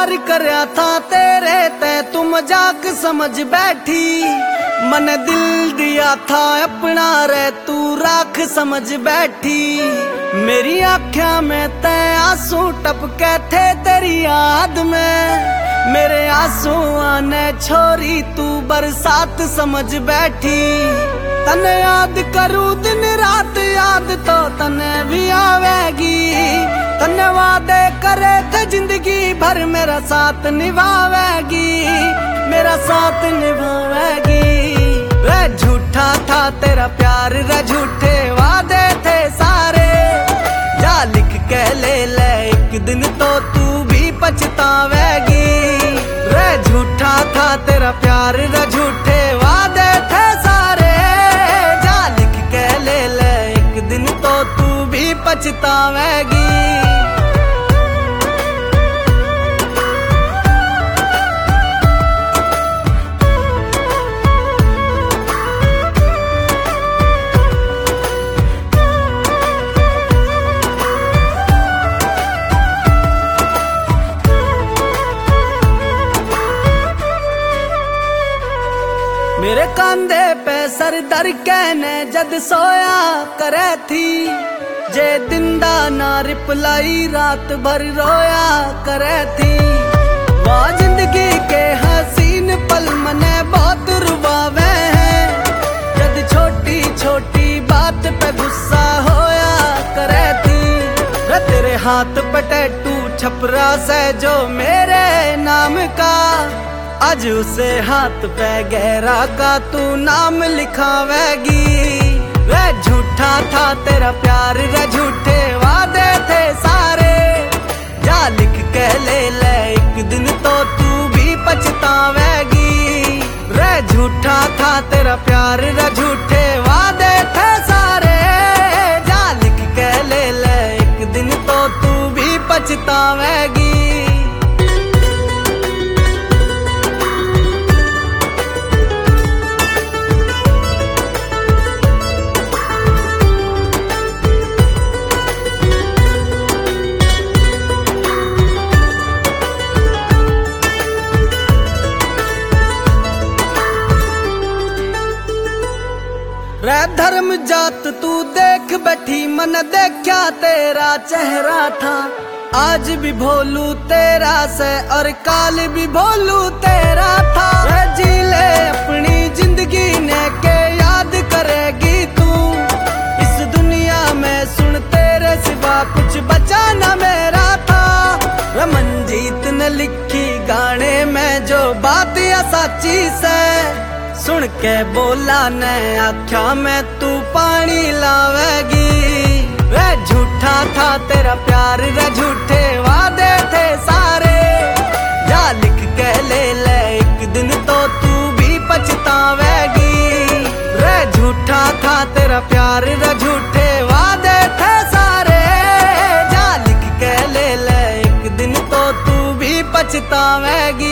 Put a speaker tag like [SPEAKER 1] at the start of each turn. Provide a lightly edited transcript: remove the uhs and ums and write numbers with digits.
[SPEAKER 1] प्यार करया था तेरे ते तू मजाक समझ बैठी। मन दिल दिया था अपना रे तू राख समझ बैठी। मेरी आँखों में ते आंसू टपके थे तेरी याद में। मेरे आंसुओं ने छोरी तू बरसात समझ बैठी। तने याद करूं दिन रात याद तो तने भी आवेगी। तने वादे करे थे जिंदगी भर मेरा साथ निभावेगी। मेरा साथ निभावेगी। रे झूठा था तेरा प्यार रे झूठे वादे थे सारे। जा लिख के ले एक दिन तो तू भी पछतावेगी। रे झूठा था तेरा प्यार रे झूठे वादे थे सारे। जा लिख के ले एक दिन तो तू भी पछतावेगी। मेरे कांधे पे सर दर कहने जद सोया करे थी। जे दिंदा ना रिप्लाई रात भर रोया करे थी। वाह जिंदगी के हसीन पल मने बहुत रुबावे हैं। जद छोटी छोटी बात पे गुस्सा होया करे थी। रे तेरे हाथ पे टैटू छपरा से जो मेरे नाम का। आज उसे हाथ पे गहरा का तू नाम लिखावेगी। वे झूठा था तेरा प्यार रे झूठे वादे थे सारे। जा लिख के ले एक दिन तो तू भी पछतावेगी। रे झूठा था तेरा प्यार रे झूठे वादे थे सारे। जा लिख के ले एक दिन तो तू भी पछतावेगी। रे धर्म जात तू देख बैठी मन देखा तेरा चेहरा था। आज भी भोलू तेरा से और काल भी भोलू तेरा था। रे जी ले अपनी जिंदगी ने के याद करेगी तू। इस दुनिया में सुन तेरे सिवा कुछ बचा न मेरा था। रे मंजीत ने लिखी गाने में जो बात या सच्ची से। सुन के बोला ने आख्या में तू पानी लावेगी। वे झूठा था तेरा प्यार रे झूठे वादे थे सारे। जा लिख के ले एक दिन तो तू भी पछतावेगी। रे झूठा था तेरा प्यार रे झूठे वादे थे सारे। जा लिख के ले एक दिन तो तू भी पछतावेगी।